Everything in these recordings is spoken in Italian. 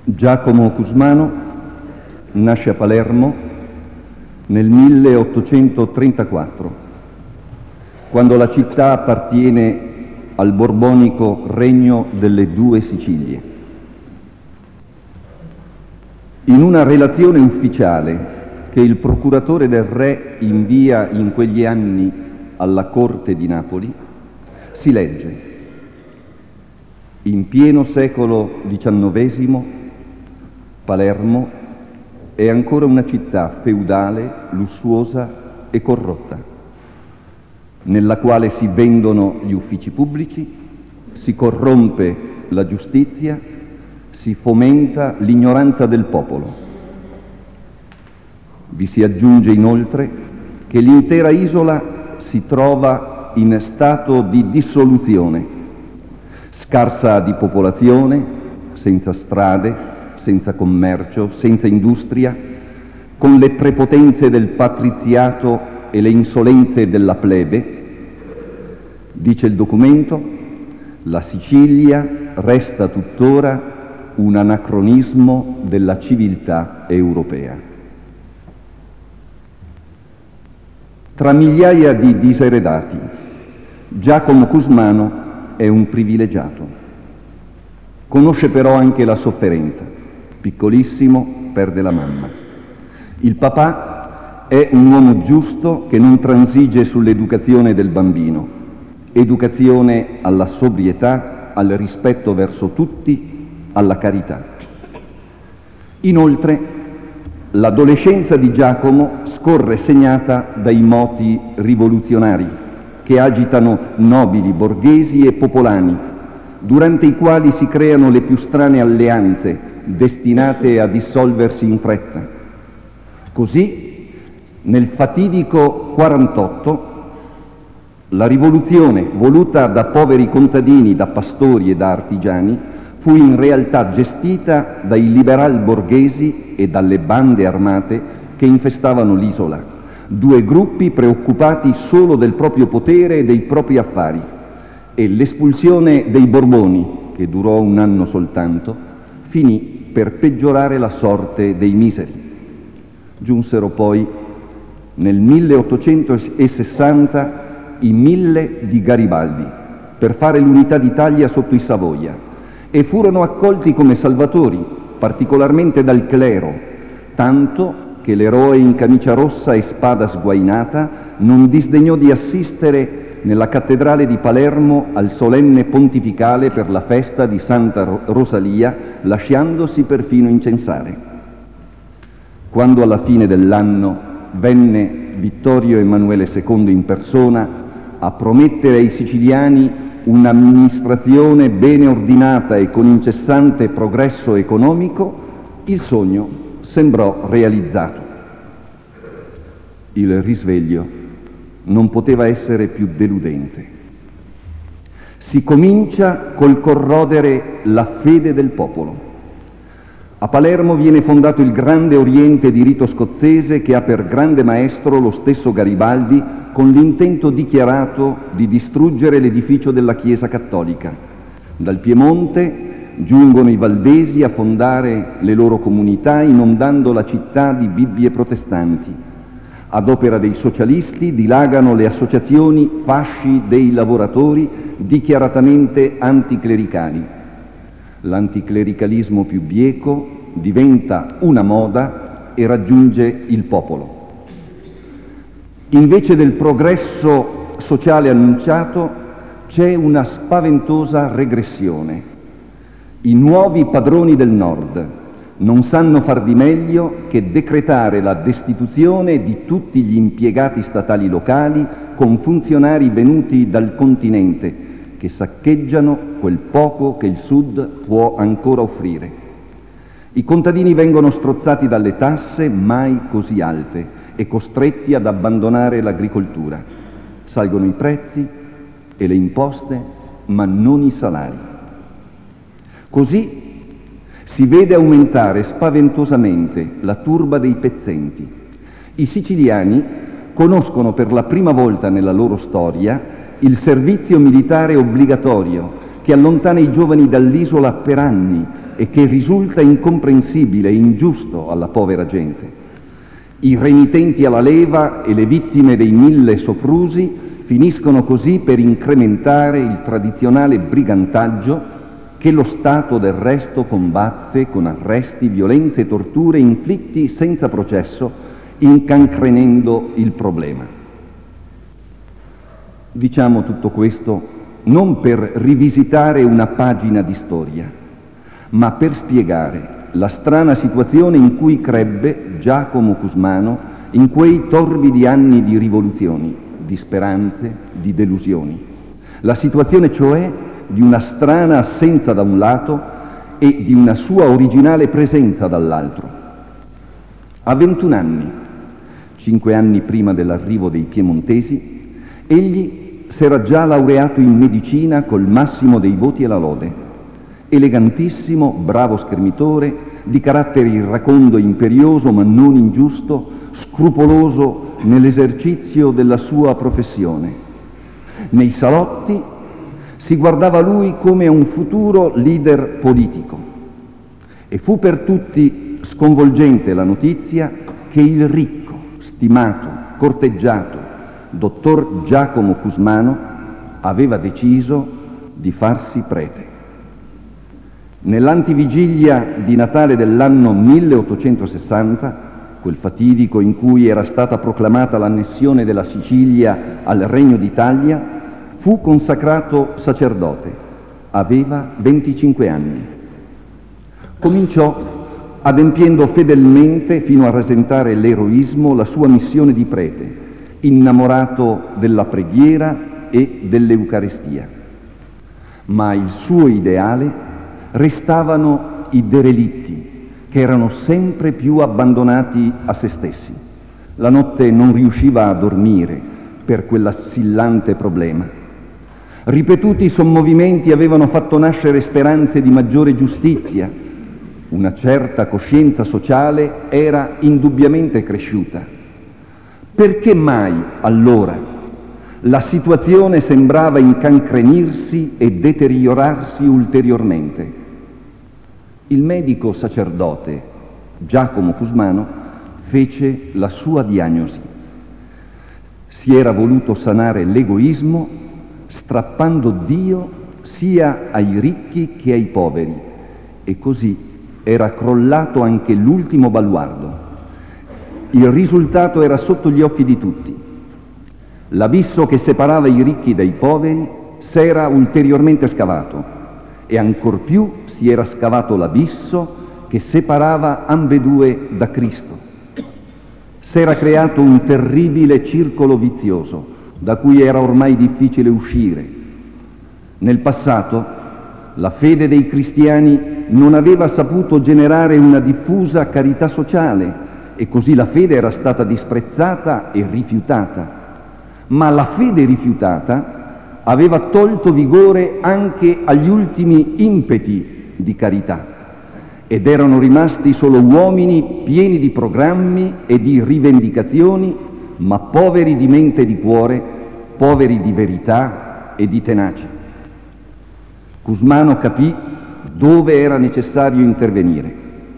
Giacomo Cusmano nasce a Palermo nel 1834, quando la città appartiene al borbonico Regno delle Due Sicilie. In una relazione ufficiale che il procuratore del re invia in quegli anni alla corte di Napoli, si legge: in pieno secolo XIX, Palermo è ancora una città feudale, lussuosa e corrotta, nella quale si vendono gli uffici pubblici, si corrompe la giustizia, si fomenta l'ignoranza del popolo. Vi si aggiunge inoltre che l'intera isola si trova in stato di dissoluzione, scarsa di popolazione, senza strade, senza commercio, senza industria, con le prepotenze del patriziato e le insolenze della plebe. Dice il documento: la Sicilia resta tuttora un anacronismo della civiltà europea. Tra migliaia di diseredati, Giacomo Cusmano è un privilegiato. Conosce però anche la sofferenza. Piccolissimo, perde la mamma. Il papà è un uomo giusto che non transige sull'educazione del bambino, educazione alla sobrietà, al rispetto verso tutti, alla carità. Inoltre, l'adolescenza di Giacomo scorre segnata dai moti rivoluzionari che agitano nobili, borghesi e popolani, durante i quali si creano le più strane alleanze destinate a dissolversi in fretta. Così, nel fatidico 48, la rivoluzione, voluta da poveri contadini, da pastori e da artigiani, fu in realtà gestita dai liberal borghesi e dalle bande armate che infestavano l'isola, due gruppi preoccupati solo del proprio potere e dei propri affari, e l'espulsione dei Borboni, che durò un anno soltanto, finì per peggiorare la sorte dei miseri. Giunsero poi nel 1860 i 1000 di Garibaldi per fare l'unità d'Italia sotto i Savoia e furono accolti come salvatori, particolarmente dal clero, tanto che l'eroe in camicia rossa e spada sguainata non disdegnò di assistere nella cattedrale di Palermo al solenne pontificale per la festa di Santa Rosalia, lasciandosi perfino incensare. Quando alla fine dell'anno venne Vittorio Emanuele II in persona a promettere ai siciliani un'amministrazione bene ordinata e con incessante progresso economico, il sogno sembrò realizzato. Il risveglio non poteva essere più deludente. Si comincia col corrodere la fede del popolo. A Palermo viene fondato il Grande Oriente di rito scozzese, che ha per grande maestro lo stesso Garibaldi, con l'intento dichiarato di distruggere l'edificio della Chiesa cattolica. Dal Piemonte giungono i valdesi a fondare le loro comunità, inondando la città di Bibbie protestanti. Ad opera dei socialisti dilagano le associazioni fasci dei lavoratori dichiaratamente anticlericali. L'anticlericalismo più bieco diventa una moda e raggiunge il popolo. Invece del progresso sociale annunciato, c'è una spaventosa regressione. I nuovi padroni del Nord non sanno far di meglio che decretare la destituzione di tutti gli impiegati statali locali con funzionari venuti dal continente, che saccheggiano quel poco che il Sud può ancora offrire. I contadini vengono strozzati dalle tasse mai così alte e costretti ad abbandonare l'agricoltura. Salgono i prezzi e le imposte, ma non i salari. Così si vede aumentare spaventosamente la turba dei pezzenti. I siciliani conoscono per la prima volta nella loro storia il servizio militare obbligatorio, che allontana i giovani dall'isola per anni, e che risulta incomprensibile e ingiusto alla povera gente. I renitenti alla leva e le vittime dei 1000 soprusi finiscono così per incrementare il tradizionale brigantaggio che lo Stato del resto combatte con arresti, violenze e torture inflitti senza processo, incancrenendo il problema. Diciamo tutto questo non per rivisitare una pagina di storia, ma per spiegare la strana situazione in cui crebbe Giacomo Cusmano in quei torbidi anni di rivoluzioni, di speranze, di delusioni. La situazione cioè di una strana assenza da un lato e di una sua originale presenza dall'altro. A 21 anni, 5 anni prima dell'arrivo dei piemontesi, egli s'era già laureato in medicina col massimo dei voti e la lode. Elegantissimo, bravo schermitore, di carattere irracondo e imperioso ma non ingiusto, scrupoloso nell'esercizio della sua professione. Nei salotti si guardava lui come a un futuro leader politico e fu per tutti sconvolgente la notizia che il ricco, stimato, corteggiato dottor Giacomo Cusmano aveva deciso di farsi prete. Nell'antivigilia di Natale dell'anno 1860, quel fatidico in cui era stata proclamata l'annessione della Sicilia al Regno d'Italia, fu consacrato sacerdote. Aveva 25 anni. Cominciò adempiendo fedelmente, fino a rasentare l'eroismo, la sua missione di prete, innamorato della preghiera e dell'Eucaristia. Ma il suo ideale restavano i derelitti, che erano sempre più abbandonati a se stessi. La notte non riusciva a dormire per quell'assillante problema. Ripetuti sommovimenti avevano fatto nascere speranze di maggiore giustizia. Una certa coscienza sociale era indubbiamente cresciuta. Perché mai, allora, la situazione sembrava incancrenirsi e deteriorarsi ulteriormente? Il medico sacerdote Giacomo Cusmano fece la sua diagnosi. Si era voluto sanare l'egoismo strappando Dio sia ai ricchi che ai poveri, e così era crollato anche l'ultimo baluardo. Il risultato era sotto gli occhi di tutti. L'abisso che separava i ricchi dai poveri s'era ulteriormente scavato e ancor più si era scavato l'abisso che separava ambedue da Cristo. S'era creato un terribile circolo vizioso da cui era ormai difficile uscire. Nel passato la fede dei cristiani non aveva saputo generare una diffusa carità sociale e così la fede era stata disprezzata e rifiutata. Ma la fede rifiutata aveva tolto vigore anche agli ultimi impeti di carità ed erano rimasti solo uomini pieni di programmi e di rivendicazioni, ma poveri di mente e di cuore, poveri di verità e di tenacia. Cusmano capì dove era necessario intervenire.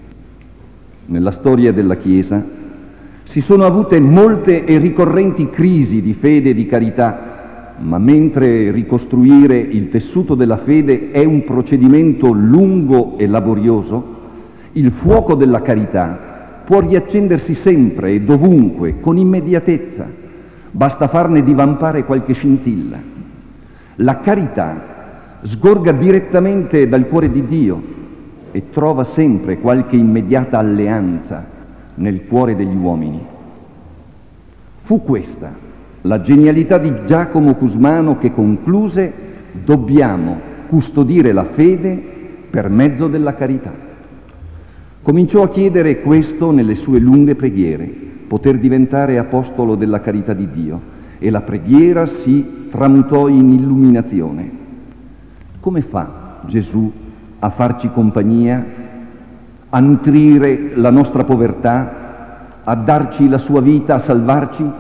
Nella storia della Chiesa si sono avute molte e ricorrenti crisi di fede e di carità, ma mentre ricostruire il tessuto della fede è un procedimento lungo e laborioso, il fuoco della carità può riaccendersi sempre e dovunque, con immediatezza. Basta farne divampare qualche scintilla. La carità sgorga direttamente dal cuore di Dio e trova sempre qualche immediata alleanza nel cuore degli uomini. Fu questa la genialità di Giacomo Cusmano che concluse: dobbiamo custodire la fede per mezzo della carità. Cominciò a chiedere questo nelle sue lunghe preghiere, poter diventare apostolo della carità di Dio, e la preghiera si tramutò in illuminazione. Come fa Gesù a farci compagnia, a nutrire la nostra povertà, a darci la sua vita, a salvarci?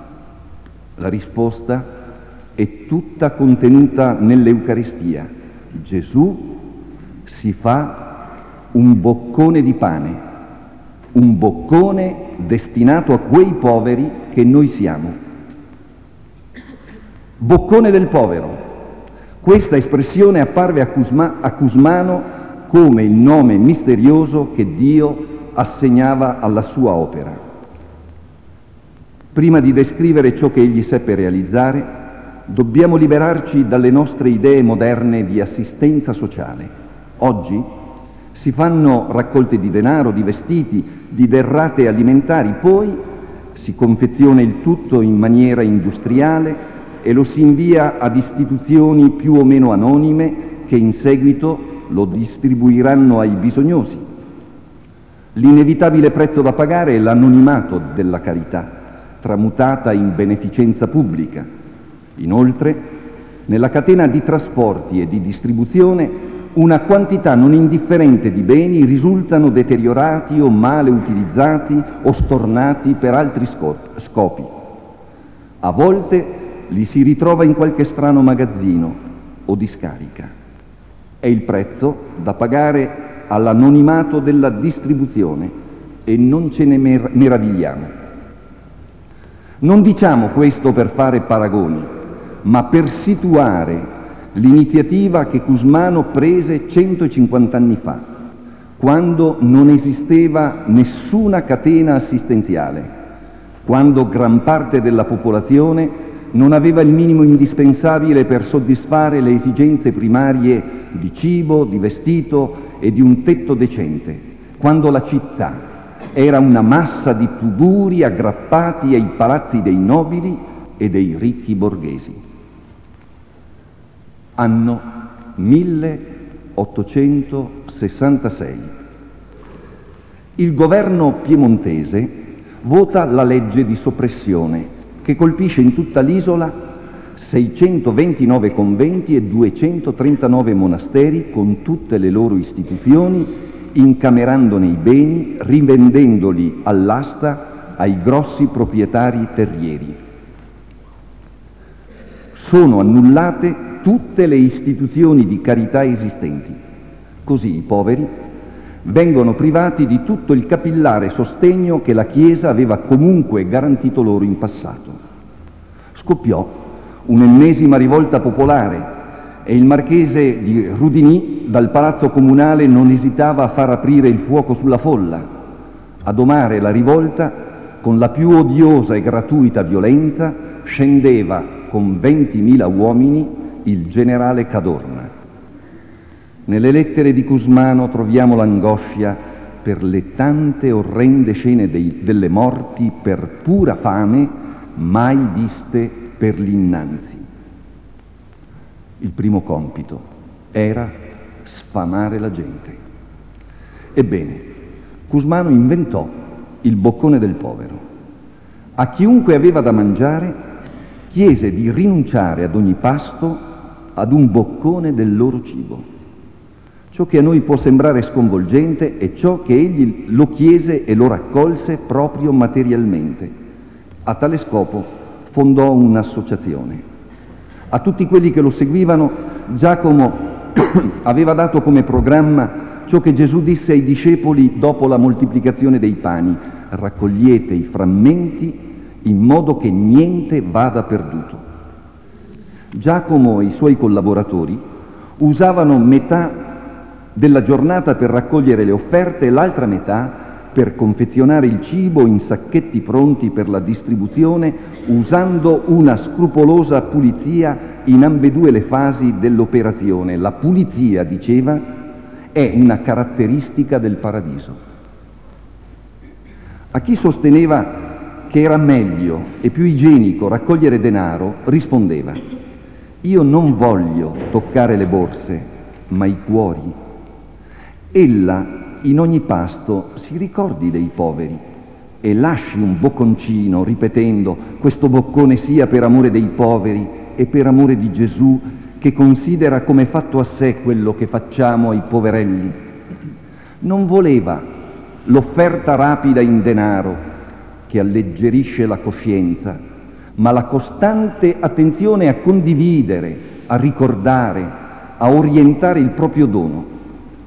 La risposta è tutta contenuta nell'Eucaristia. Gesù si fa un boccone di pane, un boccone destinato a quei poveri che noi siamo. Boccone del povero. Questa espressione apparve a Cusmano come il nome misterioso che Dio assegnava alla sua opera. Prima di descrivere ciò che egli seppe realizzare, dobbiamo liberarci dalle nostre idee moderne di assistenza sociale. Oggi si fanno raccolte di denaro, di vestiti, di derrate alimentari, poi si confeziona il tutto in maniera industriale e lo si invia ad istituzioni più o meno anonime che in seguito lo distribuiranno ai bisognosi. L'inevitabile prezzo da pagare è l'anonimato della carità, tramutata in beneficenza pubblica. Inoltre, nella catena di trasporti e di distribuzione, una quantità non indifferente di beni risultano deteriorati o male utilizzati o stornati per altri scopi. A volte li si ritrova in qualche strano magazzino o discarica. È il prezzo da pagare all'anonimato della distribuzione e non ce ne meravigliamo. Non diciamo questo per fare paragoni, ma per situare l'iniziativa che Cusmano prese 150 anni fa, quando non esisteva nessuna catena assistenziale, quando gran parte della popolazione non aveva il minimo indispensabile per soddisfare le esigenze primarie di cibo, di vestito e di un tetto decente, quando la città era una massa di tuguri aggrappati ai palazzi dei nobili e dei ricchi borghesi. Anno 1866. Il governo piemontese vota la legge di soppressione che colpisce in tutta l'isola 629 conventi e 239 monasteri con tutte le loro istituzioni, incamerandone i beni, rivendendoli all'asta ai grossi proprietari terrieri. Sono annullate tutte le istituzioni di carità esistenti. Così i poveri vengono privati di tutto il capillare sostegno che la Chiesa aveva comunque garantito loro in passato. Scoppiò un'ennesima rivolta popolare e il marchese di Rudinì dal palazzo comunale non esitava a far aprire il fuoco sulla folla. A domare la rivolta, con la più odiosa e gratuita violenza, scendeva con 20.000 uomini il generale Cadorna. Nelle lettere di Cusmano troviamo l'angoscia per le tante orrende scene delle morti per pura fame mai viste per l'innanzi. Il primo compito era sfamare la gente. Ebbene, Cusmano inventò il boccone del povero. A chiunque aveva da mangiare chiese di rinunciare ad ogni pasto ad un boccone del loro cibo. Ciò che a noi può sembrare sconvolgente è ciò che egli lo chiese e lo raccolse proprio materialmente. A tale scopo fondò un'associazione. A tutti quelli che lo seguivano, Giacomo aveva dato come programma ciò che Gesù disse ai discepoli dopo la moltiplicazione dei pani: raccogliete i frammenti in modo che niente vada perduto. Giacomo e i suoi collaboratori usavano metà della giornata per raccogliere le offerte e l'altra metà per confezionare il cibo in sacchetti pronti per la distribuzione, usando una scrupolosa pulizia in ambedue le fasi dell'operazione. La pulizia, diceva, è una caratteristica del paradiso. A chi sosteneva che era meglio e più igienico raccogliere denaro, rispondeva: io non voglio toccare le borse, ma i cuori. Ella in ogni pasto si ricordi dei poveri e lasci un bocconcino ripetendo: questo boccone sia per amore dei poveri e per amore di Gesù, che considera come fatto a sé quello che facciamo ai poverelli. Non voleva l'offerta rapida in denaro che alleggerisce la coscienza, ma la costante attenzione a condividere, a ricordare, a orientare il proprio dono.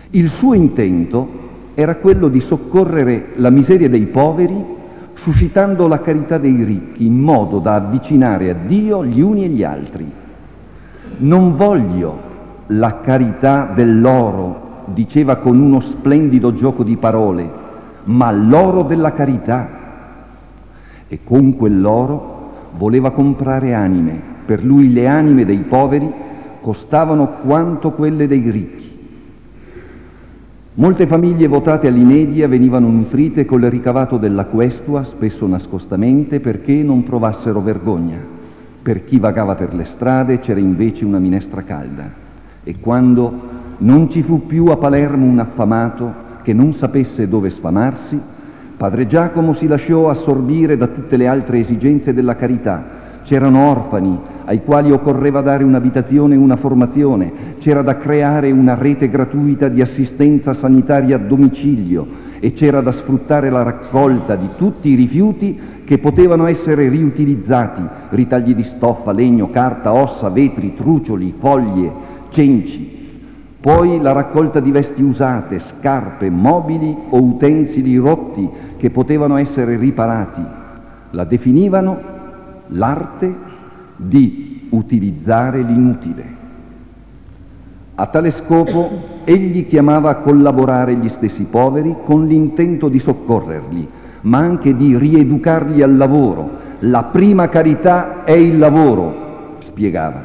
Il suo intento era quello di soccorrere la miseria dei poveri, suscitando la carità dei ricchi, in modo da avvicinare a Dio gli uni e gli altri. Non voglio la carità dell'oro, diceva con uno splendido gioco di parole, ma l'oro della carità. E con quell'oro voleva comprare anime. Per lui le anime dei poveri costavano quanto quelle dei ricchi. Molte famiglie votate all'inedia venivano nutrite col ricavato della questua, spesso nascostamente, perché non provassero vergogna. Per chi vagava per le strade c'era invece una minestra calda. E quando non ci fu più a Palermo un affamato che non sapesse dove sfamarsi, padre Giacomo si lasciò assorbire da tutte le altre esigenze della carità. C'erano orfani ai quali occorreva dare un'abitazione e una formazione, c'era da creare una rete gratuita di assistenza sanitaria a domicilio e c'era da sfruttare la raccolta di tutti i rifiuti che potevano essere riutilizzati, ritagli di stoffa, legno, carta, ossa, vetri, trucioli, foglie, cenci. Poi la raccolta di vesti usate, scarpe, mobili o utensili rotti che potevano essere riparati. La definivano l'arte di utilizzare l'inutile. A tale scopo egli chiamava a collaborare gli stessi poveri con l'intento di soccorrerli, ma anche di rieducarli al lavoro. La prima carità è il lavoro, spiegava.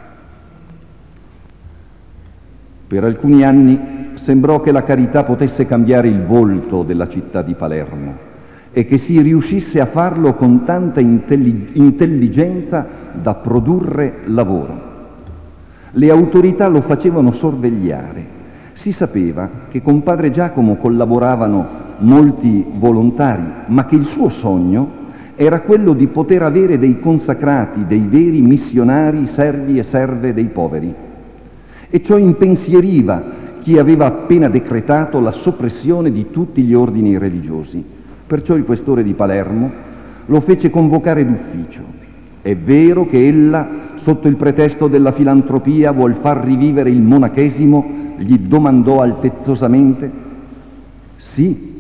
Per alcuni anni sembrò che la carità potesse cambiare il volto della città di Palermo e che si riuscisse a farlo con tanta intelligenza da produrre lavoro. Le autorità lo facevano sorvegliare. Si sapeva che con padre Giacomo collaboravano molti volontari, ma che il suo sogno era quello di poter avere dei consacrati, dei veri missionari, servi e serve dei poveri. E ciò impensieriva chi aveva appena decretato la soppressione di tutti gli ordini religiosi. Perciò il questore di Palermo lo fece convocare d'ufficio. È vero che ella, sotto il pretesto della filantropia, vuol far rivivere il monachesimo? Gli domandò altezzosamente. Sì,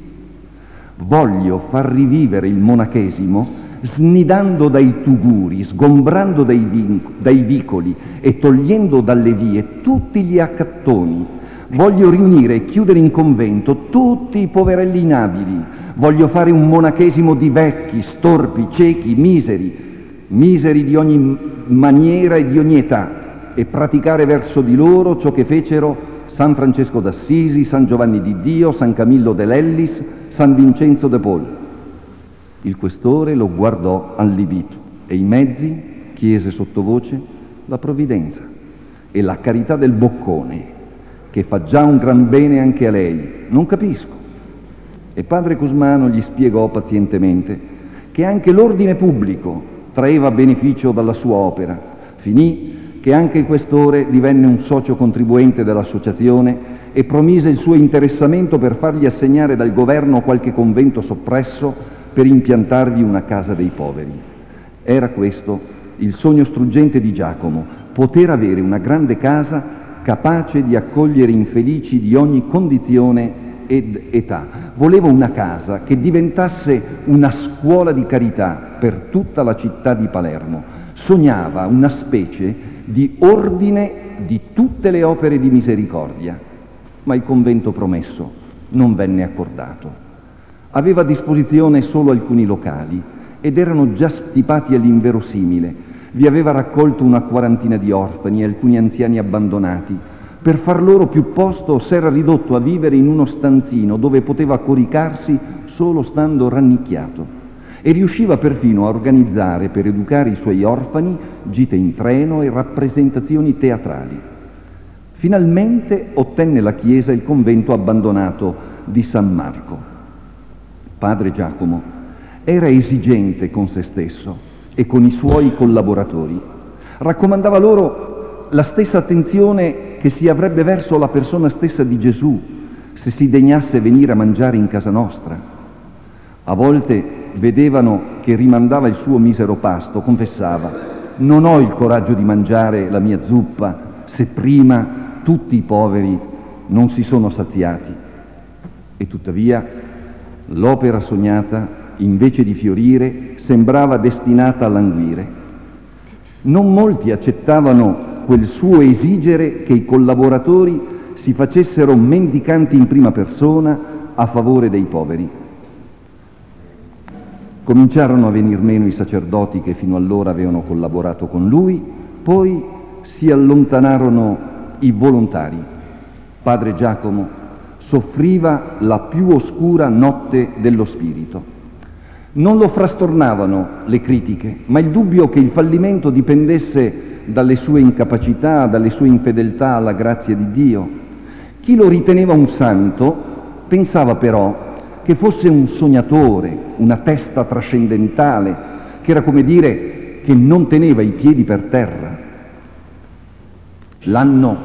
voglio far rivivere il monachesimo snidando dai tuguri, sgombrando dai vicoli e togliendo dalle vie tutti gli accattoni. Voglio riunire e chiudere in convento tutti i poverelli inabili. Voglio fare un monachesimo di vecchi, storpi, ciechi, miseri di ogni maniera e di ogni età, e praticare verso di loro ciò che fecero San Francesco d'Assisi, San Giovanni di Dio, San Camillo dell'Ellis, San Vincenzo de Paul. Il questore lo guardò allibito. E i mezzi? Chiese sottovoce. La provvidenza e la carità del boccone, che fa già un gran bene anche a lei. Non capisco. E padre Cusmano gli spiegò pazientemente che anche l'ordine pubblico traeva beneficio dalla sua opera. Finì che anche il questore divenne un socio contribuente dell'associazione e promise il suo interessamento per fargli assegnare dal governo qualche convento soppresso per impiantarvi una casa dei poveri. Era questo il sogno struggente di Giacomo, poter avere una grande casa capace di accogliere infelici di ogni condizione ed età. Voleva una casa che diventasse una scuola di carità per tutta la città di Palermo. Sognava una specie di ordine di tutte le opere di misericordia, ma il convento promesso non venne accordato. Aveva a disposizione solo alcuni locali ed erano già stipati all'inverosimile. Vi aveva raccolto una quarantina di orfani e alcuni anziani abbandonati. Per far loro più posto s'era ridotto a vivere in uno stanzino dove poteva coricarsi solo stando rannicchiato, e riusciva perfino a organizzare per educare i suoi orfani gite in treno e rappresentazioni teatrali. Finalmente ottenne la chiesa il convento abbandonato di San Marco. Padre Giacomo era esigente con se stesso e con i suoi collaboratori. Raccomandava loro la stessa attenzione che si avrebbe verso la persona stessa di Gesù se si degnasse venire a mangiare in casa nostra. A volte vedevano che rimandava il suo misero pasto, confessava: non ho il coraggio di mangiare la mia zuppa se prima tutti i poveri non si sono saziati. E tuttavia l'opera sognata, invece di fiorire, sembrava destinata a languire. Non molti accettavano quel suo esigere che i collaboratori si facessero mendicanti in prima persona a favore dei poveri. Cominciarono a venir meno i sacerdoti che fino allora avevano collaborato con lui, poi si allontanarono i volontari. Padre Giacomo soffriva la più oscura notte dello spirito. Non lo frastornavano le critiche, ma il dubbio che il fallimento dipendesse dalle sue incapacità, dalle sue infedeltà alla grazia di Dio. Chi lo riteneva un santo pensava però che fosse un sognatore, una testa trascendentale, che era come dire che non teneva i piedi per terra. L'anno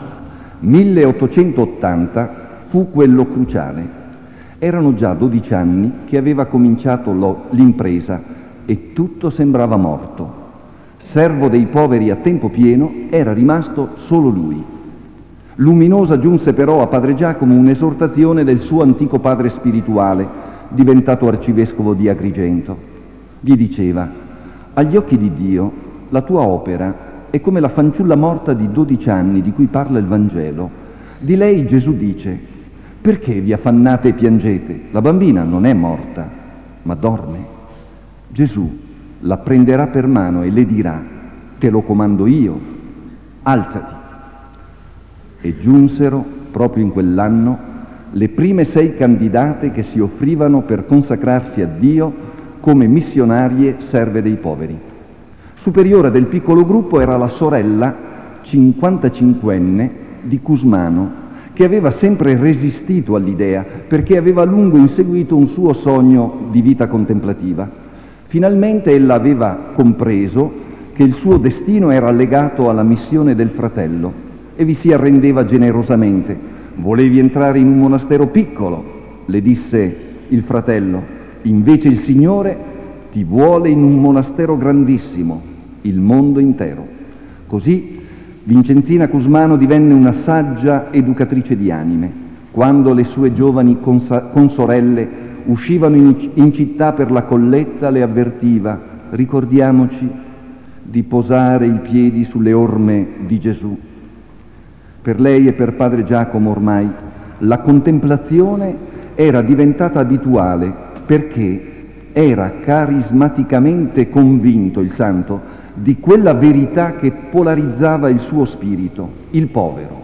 1880 fu quello cruciale. Erano già 12 anni che aveva cominciato l'impresa e tutto sembrava morto. Servo dei poveri a tempo pieno era rimasto solo lui. Luminosa giunse però a Padre Giacomo un'esortazione del suo antico padre spirituale, diventato arcivescovo di Agrigento. Gli diceva: agli occhi di Dio la tua opera è come la fanciulla morta di 12 anni di cui parla il Vangelo. Di lei Gesù dice: perché vi affannate e piangete? La bambina non è morta, ma dorme. Gesù la prenderà per mano e le dirà: te lo comando io, alzati. E giunsero, proprio in quell'anno, le prime 6 candidate che si offrivano per consacrarsi a Dio come missionarie serve dei poveri. Superiore del piccolo gruppo era la sorella 55enne di Cusmano, che aveva sempre resistito all'idea perché aveva a lungo inseguito un suo sogno di vita contemplativa. Finalmente ella aveva compreso che il suo destino era legato alla missione del fratello e vi si arrendeva generosamente. Volevi entrare in un monastero piccolo, le disse il fratello, invece il Signore ti vuole in un monastero grandissimo, il mondo intero. Così Vincenzina Cusmano divenne una saggia educatrice di anime. Quando le sue giovani consorelle uscivano in città per la colletta, le avvertiva: ricordiamoci di posare i piedi sulle orme di Gesù. Per lei e per Padre Giacomo ormai la contemplazione era diventata abituale perché era carismaticamente convinto il santo di quella verità che polarizzava il suo spirito, il povero.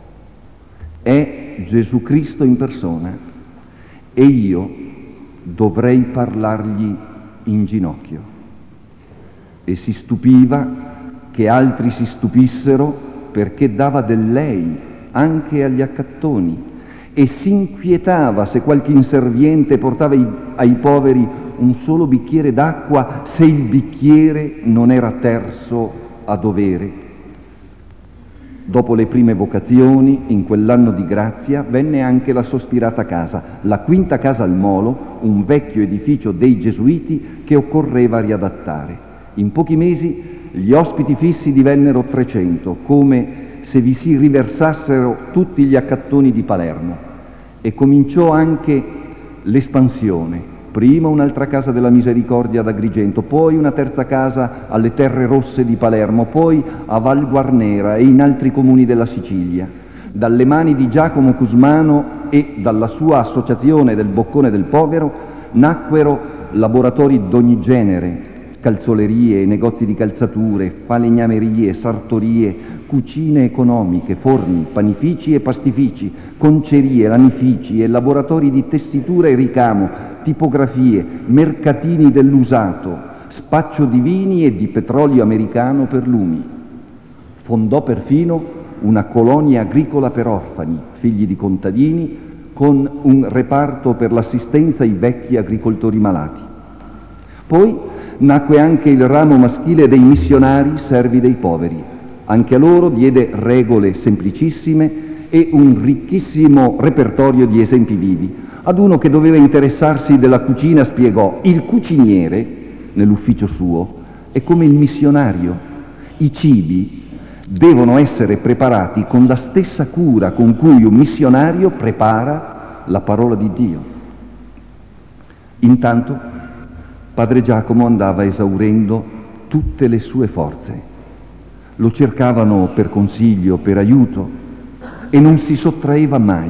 È Gesù Cristo in persona e io dovrei parlargli in ginocchio. E si stupiva che altri si stupissero perché dava del lei anche agli accattoni e si inquietava se qualche inserviente portava ai poveri un solo bicchiere d'acqua, se il bicchiere non era terso a dovere. Dopo le prime vocazioni, in quell'anno di grazia, venne anche la sospirata casa, la quinta casa al Molo, un vecchio edificio dei Gesuiti che occorreva riadattare. In pochi mesi gli ospiti fissi divennero 300, come se vi si riversassero tutti gli accattoni di Palermo. E cominciò anche l'espansione. Prima un'altra casa della Misericordia ad Agrigento, poi una terza casa alle Terre Rosse di Palermo, poi a Val Guarnera e in altri comuni della Sicilia. Dalle mani di Giacomo Cusmano e dalla sua associazione del Boccone del Povero nacquero laboratori d'ogni genere, calzolerie, negozi di calzature, falegnamerie, sartorie, cucine economiche, forni, panifici e pastifici, concerie, lanifici e laboratori di tessitura e ricamo, tipografie, mercatini dell'usato, spaccio di vini e di petrolio americano per lumi. Fondò perfino una colonia agricola per orfani, figli di contadini, con un reparto per l'assistenza ai vecchi agricoltori malati. Poi nacque anche il ramo maschile dei missionari servi dei poveri. Anche a loro diede regole semplicissime e un ricchissimo repertorio di esempi vivi. Ad uno che doveva interessarsi della cucina spiegò: il cuciniere, nell'ufficio suo, è come il missionario. I cibi devono essere preparati con la stessa cura con cui un missionario prepara la parola di Dio. Intanto padre Giacomo andava esaurendo tutte le sue forze. Lo cercavano per consiglio, per aiuto, e non si sottraeva mai.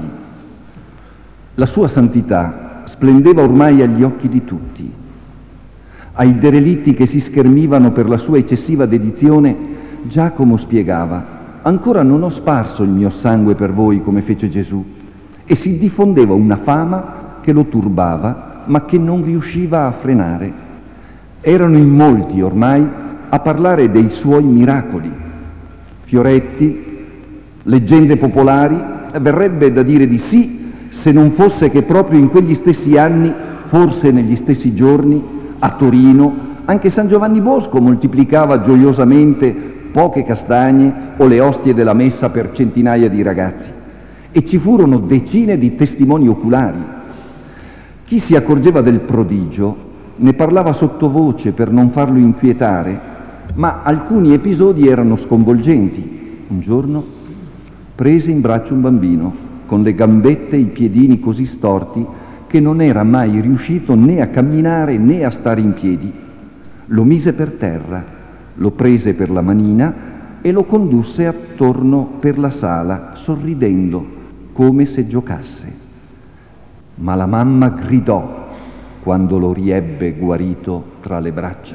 La sua santità splendeva ormai agli occhi di tutti. Ai derelitti che si schermivano per la sua eccessiva dedizione, Giacomo spiegava: «Ancora non ho sparso il mio sangue per voi come fece Gesù», e si diffondeva una fama che lo turbava, ma che non riusciva a frenare. Erano in molti ormai a parlare dei suoi miracoli. Fioretti, leggende popolari, verrebbe da dire di sì, se non fosse che proprio in quegli stessi anni, forse negli stessi giorni, a Torino, anche San Giovanni Bosco moltiplicava gioiosamente poche castagne o le ostie della messa per centinaia di ragazzi. E ci furono decine di testimoni oculari. Chi si accorgeva del prodigio ne parlava sottovoce per non farlo inquietare, ma alcuni episodi erano sconvolgenti. Un giorno prese in braccio un bambino con le gambette e i piedini così storti che non era mai riuscito né a camminare né a stare in piedi. Lo mise per terra, lo prese per la manina e lo condusse attorno per la sala, sorridendo, come se giocasse. Ma la mamma gridò quando lo riebbe guarito tra le braccia.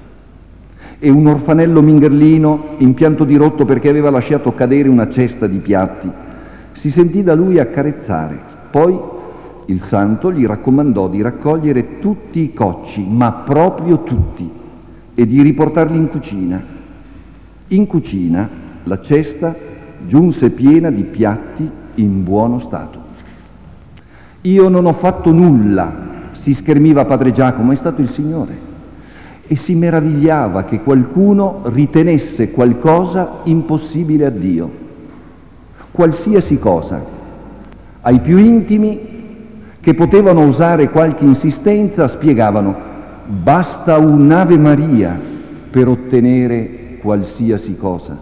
E un orfanello mingherlino, in pianto di rotto perché aveva lasciato cadere una cesta di piatti, si sentì da lui accarezzare. Poi il santo gli raccomandò di raccogliere tutti i cocci, ma proprio tutti, e di riportarli in cucina. In cucina la cesta giunse piena di piatti in buono stato. «Io non ho fatto nulla», si schermiva padre Giacomo, «è stato il Signore». E si meravigliava che qualcuno ritenesse qualcosa impossibile a Dio. Qualsiasi cosa. Ai più intimi, che potevano usare qualche insistenza, spiegavano: basta un'Ave Maria per ottenere qualsiasi cosa.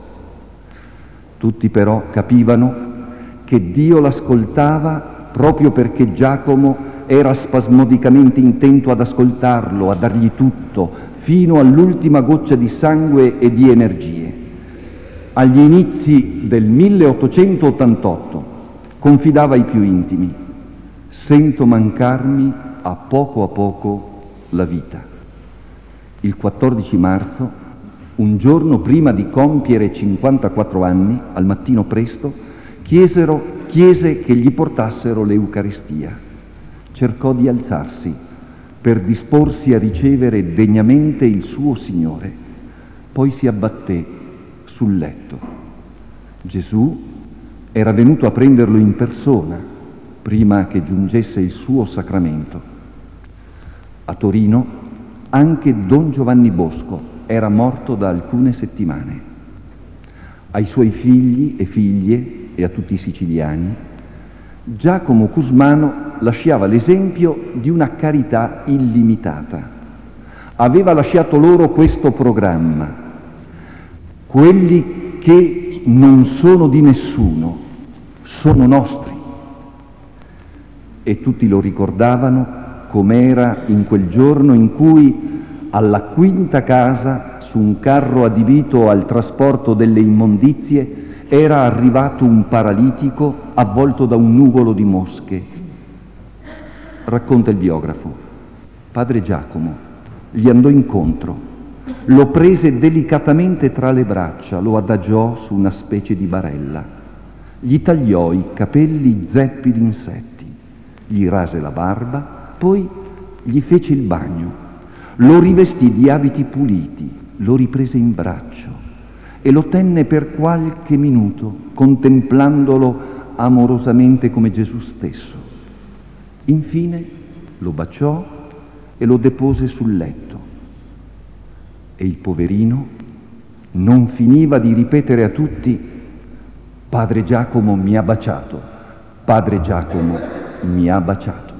Tutti però capivano che Dio l'ascoltava proprio perché Giacomo era spasmodicamente intento ad ascoltarlo, a dargli tutto, fino all'ultima goccia di sangue e di energie. Agli inizi del 1888 confidava ai più intimi: «Sento mancarmi a poco la vita». Il 14 marzo, un giorno prima di compiere 54 anni, al mattino presto, chiese che gli portassero l'Eucaristia. Cercò di alzarsi per disporsi a ricevere degnamente il suo Signore. Poi si abbatté sul letto. Gesù era venuto a prenderlo in persona prima che giungesse il suo sacramento. A Torino anche Don Giovanni Bosco era morto da alcune settimane. Ai suoi figli e figlie e a tutti i siciliani Giacomo Cusmano lasciava l'esempio di una carità illimitata. Aveva lasciato loro questo programma: quelli che non sono di nessuno sono nostri. E tutti lo ricordavano com'era in quel giorno in cui alla quinta casa, su un carro adibito al trasporto delle immondizie, era arrivato un paralitico avvolto da un nugolo di mosche. Racconta il biografo: padre Giacomo gli andò incontro, lo prese delicatamente tra le braccia, lo adagiò su una specie di barella, gli tagliò i capelli zeppi d'insetti, gli rase la barba, poi gli fece il bagno, lo rivestì di abiti puliti, lo riprese in braccio e lo tenne per qualche minuto, contemplandolo amorosamente come Gesù stesso. Infine lo baciò e lo depose sul letto. E il poverino non finiva di ripetere a tutti: «Padre Giacomo mi ha baciato, padre Giacomo mi ha baciato».